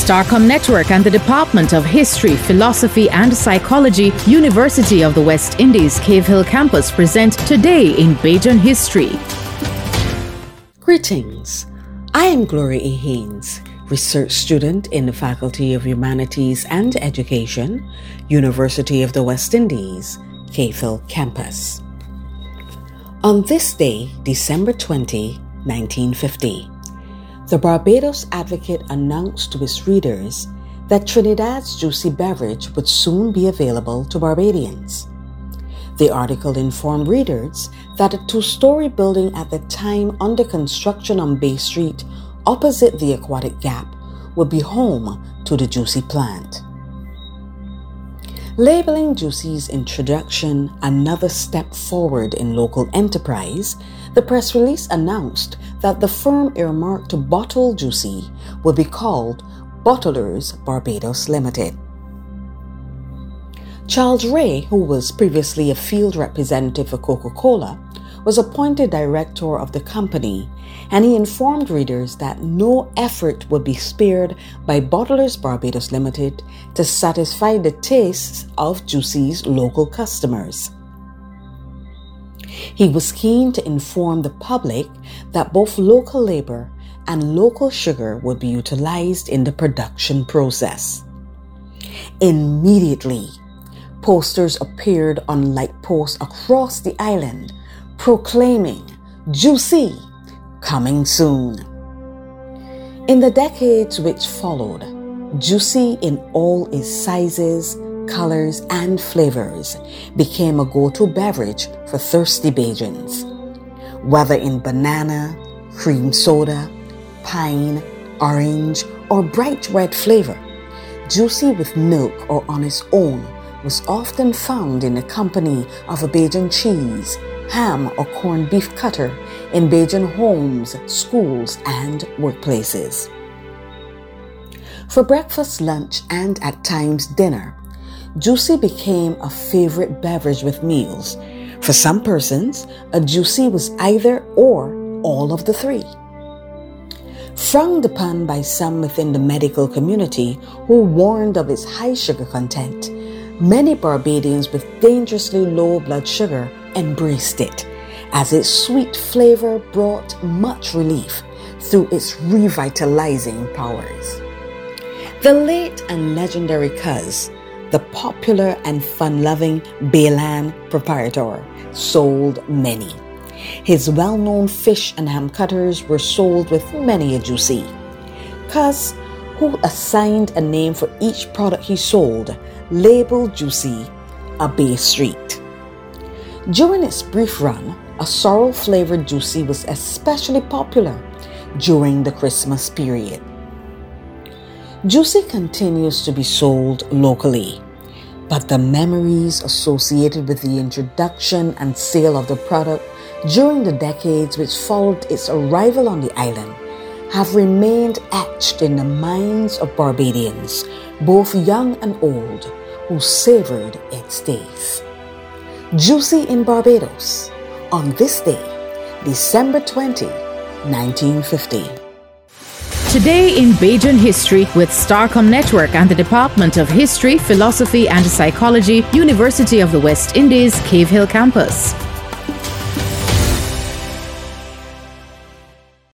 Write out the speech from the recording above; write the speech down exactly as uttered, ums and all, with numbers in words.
Starcom Network and the Department of History, Philosophy and Psychology, University of the West Indies, Cave Hill Campus present Today in Bajan History. Greetings. I am Gloria E. Haynes, research student in the Faculty of Humanities and Education, University of the West Indies, Cave Hill Campus. On this day, December twentieth, nineteen fifty, the Barbados Advocate announced to its readers that Trinidad's juicy beverage would soon be available to Barbadians. The article informed readers that a two-story building at the time under construction on Bay Street, opposite the Aquatic Gap, would be home to the Juicy plant. Labeling Juicy's introduction another step forward in local enterprise, the press release announced that the firm earmarked to bottle Juicy would be called Bottlers Barbados Limited. Charles Ray, who was previously a field representative for Coca-Cola, was appointed director of the company, and he informed readers that no effort would be spared by Bottlers Barbados Limited to satisfy the tastes of Juicy's local customers. He was keen to inform the public that both local labor and local sugar would be utilized in the production process. Immediately, posters appeared on light posts across the island proclaiming Juicy, coming soon. In the decades which followed, Juicy in all its sizes, colors, and flavors became a go-to beverage for thirsty Bajans. Whether in banana, cream soda, pine, orange, or bright red flavor, Juicy with milk or on its own was often found in the company of a Bajan cheese, ham, or corned beef cutter in Bajan homes, schools, and workplaces. For breakfast, lunch, and at times dinner, Juicy became a favorite beverage with meals. For some persons, a Juicy was either or all of the three. Frowned upon by some within the medical community who warned of its high sugar content, many Barbadians with dangerously low blood sugar embraced it, as its sweet flavor brought much relief through its revitalizing powers. The late and legendary Cuz, the popular and fun-loving Baylan proprietor, sold many. His well-known fish and ham cutters were sold with many a Juicy. Cuz, who assigned a name for each product he sold, labeled Juicy a Bay Street. During its brief run, a sorrel-flavored Juicy was especially popular during the Christmas period. Juicy continues to be sold locally, but the memories associated with the introduction and sale of the product during the decades which followed its arrival on the island have remained etched in the minds of Barbadians, both young and old, who savored its days. Juicy in Barbados, on this day, December twentieth, nineteen fifty. Today in Bajan History with Starcom Network and the Department of History, Philosophy and Psychology, University of the West Indies, Cave Hill Campus.